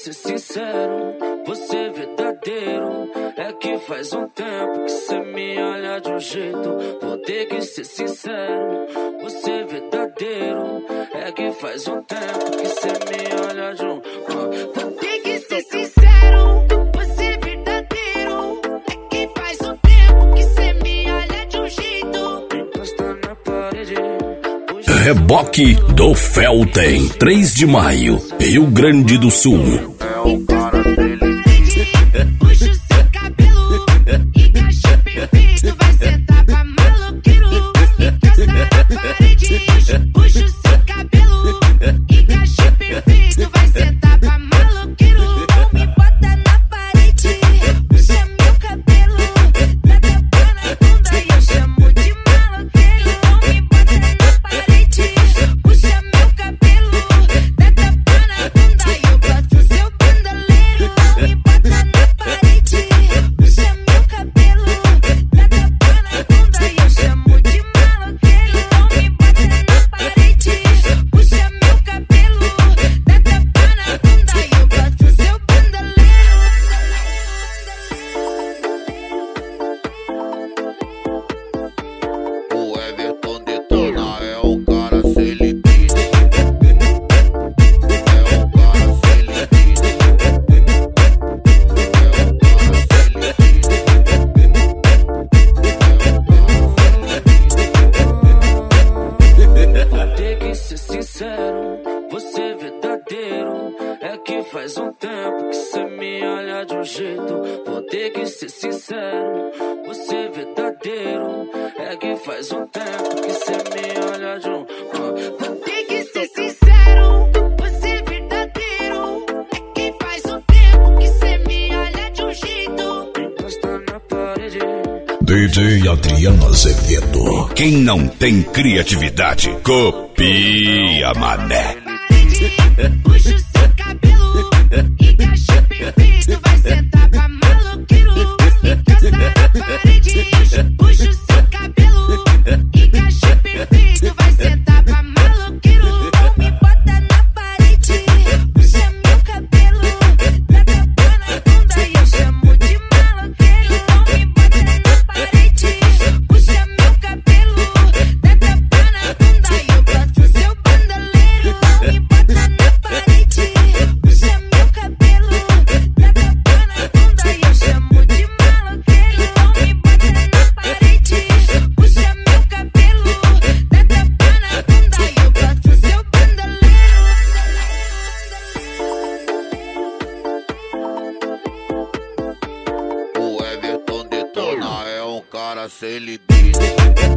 ser sincero, você é verdadeiro. É que faz um tempo que cê me olha de um jeito. Vou ter que ser sincero, você é verdadeiro. É que faz um tempo que cê me olha de um... Vou ter que ser sincero, você é verdadeiro. É que faz um tempo que cê me olha de um jeito. Encosta na parede. Reboque do Felten, 3 de maio, Rio Grande do Sul. Puxa o seu cabelo, encaixa perfeito, vai sentar pra maloqueiro. Encosta na parede, puxa o seu cabelo, encaixa perfeito, vai sentar pra maloqueiro. Não me bota na parede, puxa meu cabelo, dá tapa na bunda e eu chamo de maloqueiro. Não me bota na parede, puxa meu cabelo, dá tapa na bunda e eu gosto seu bandoleiro. Não me bota na parede, puxa meu cabelo, dá tapa na bunda e eu chamo de maloqueiro. Não me bota na parede, puxa meu cabelo, dá tapa na bunda e eu gosto seu bandoleiro. O Everton Detona é um cara seletivo. Vou ter que ser sincero, você é verdadeiro. É que faz um tempo que cê me olha de um jeito. Vou ter que ser sincero, você é verdadeiro. É que faz um tempo que cê me olha de um... Vou ter que ser sincero, você é verdadeiro. É que faz um tempo que cê me olha de um jeito. Encosta na parede. DJ Adriano Azevedo. Quem não tem criatividade, copia, mané. Puxa o seu cabelo, encaixa perfeito, vai sentar pra maloqueiro. Encosta na parede, puxa o seu cabelo, encaixa perfeito, vai sentar pra maloqueiro. Não me bota na parede, puxa meu cabelo, dá tapa na bunda e eu chamo de maloqueiro. Não me bota na parede, puxa meu cabelo, dá tapa na bunda e eu gosto seu bandoleiro. Não me bota na parede, puxa meu cabelo, dá tapa na bunda e eu chamo de maloqueiro. Não me bota na parede, puxa meu cabelo, dá tapa na bunda e eu gosto seu bandoleiro. O Everton Detona é um cara seletivo.